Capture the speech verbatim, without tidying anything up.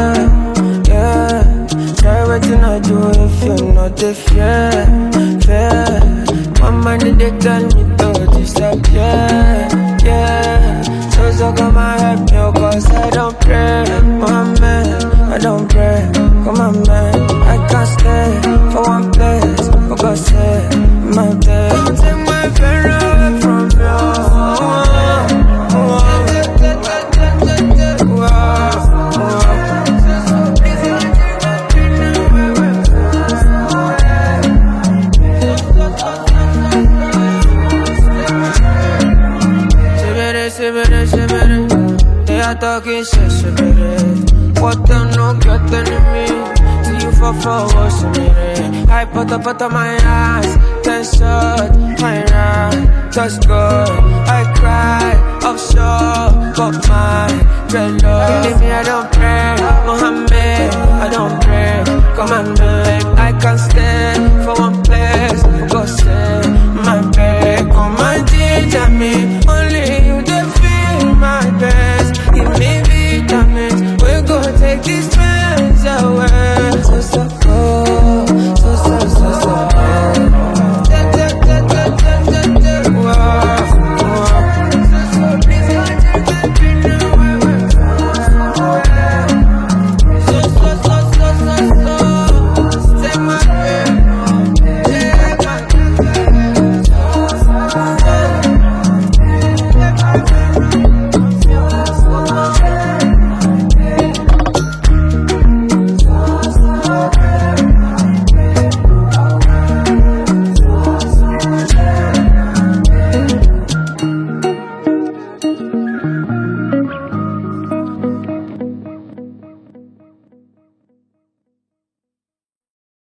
yeah. Try waiting I do if you're not the fear, fear. My money they tell me to disappear, yeah. So so come and help me, cause I don't pray, my man, I don't pray, come on man. I can't stay for one place, for God's sake, my day. Don't take my pain away from you. They are talking shit, shit, baby. What the no get enemy? See you for forward, me. I put up out of my eyes, ten shot, my right, just good. I cry, offshore, got my dreadlocks. Believe me, I don't pray, Mohammed, I don't pray. Come on, babe, I can't stay for one place. Go say my babe, come and ginger me. Only you, they feel my best. Give me vitamins, we go take this.